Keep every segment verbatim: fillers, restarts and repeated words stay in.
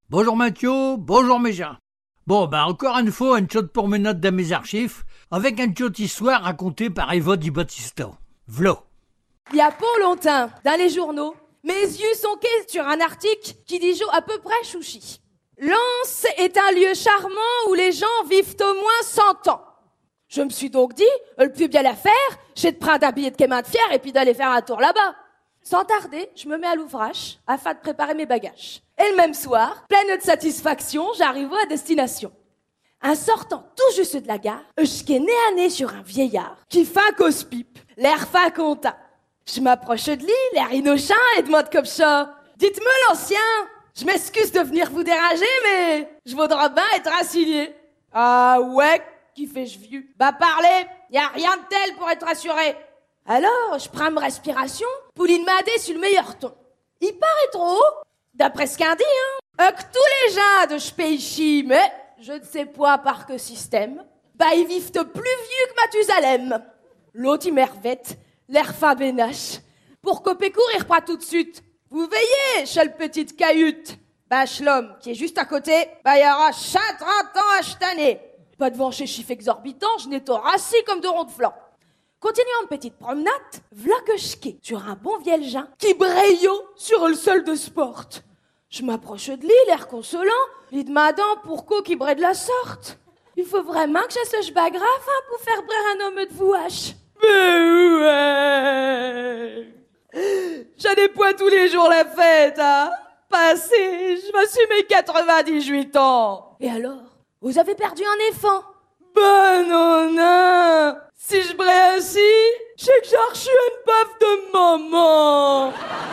Bonjour Mathieu, bonjour mes gens. Bon, ben encore une fois, une chaude promenade dans mes archives, avec une chaude histoire racontée par Eva Di Battista. V'là. Il y a pas longtemps, dans les journaux, mes yeux sont quais sur un article qui dit à peu près chouchi. Lens est un lieu charmant où les gens vivent au moins cent ans. Je me suis donc dit, le plus bien la faire, c'est de prendre un billet de chemin de fier et puis d'aller faire un tour là-bas. Sans tarder, je me mets à l'ouvrage afin de préparer mes bagages. Et le même soir, pleine de satisfaction, j'arrive à destination. En sortant tout juste de la gare, je suis nez à nez sur un vieillard qui fait un cause-pipe, l'air fin content. Je m'approche de lui, l'air innocent, et demande comme ça, « Dites-moi l'ancien, je m'excuse de venir vous déranger, mais je voudrais bien être assigné. »« Ah ouais, qui fais-je vieux ? Bah parlez, y a rien de tel pour être rassuré. » Alors, je prends ma respiration pour lui demander sur le meilleur ton. Il paraît trop, d'après ce qu'on dit, hein, euh, que tous les gens de ce pays, mais je ne sais pas par quel système, bah ils vivent plus vieux que Mathusalem. L'autre, il m'hervette, l'air fin bénache. Pour couper courir pas tout de suite. Vous veillez, chez le petite cahute. Bah, l'homme qui est juste à côté, bah il y aura cent trente ans à cette année. Pas devant chez chiffres exorbitants, je n'ai rassis comme de ronds de flanc. Continuant une petite promenade, v'là que je quai sur un bon vieil-jean qui braille sur le sol de sport. Je m'approche de lui, l'air consolant, lui demandant pourquoi qu'il braille de la sorte. Il faut vraiment que je sache pas grave hein, pour faire braire un homme de vouache. Mais ouais, j'en ai pas tous les jours la fête, hein. Passé, je me suis mes quatre-vingt-dix-huit ans. Et alors, vous avez perdu un enfant? Ben non, non. Si je braille ainsi, je sais que j'ai reçu une baffe de maman.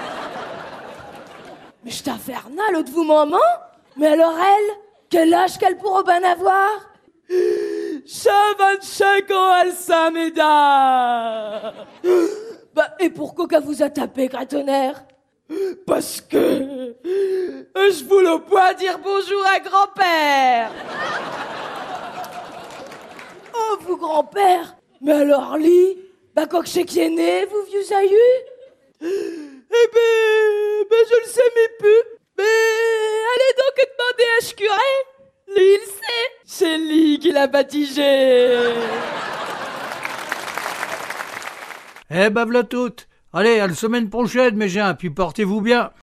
Mais je t'infernale, l'autre vous maman? Mais alors elle, quel âge qu'elle pourra bien avoir? J'ai vingt-cinq ans, elle s'améda. Bah, et pourquoi qu'elle vous a tapé, gratonnaire? Parce que je voulais pas dire bonjour à grand-père. Oh, vous grand-père? Mais alors lui, bah quand que c'est qui est né, vous vieux aïeux? Eh ben, ben je le sais mes plus. Mais allez donc demander à ce curé. Lui il sait. C'est lui qui l'a baptisé. Eh ben v'là toutes. Allez, à la semaine prochaine mes gens, puis portez-vous bien.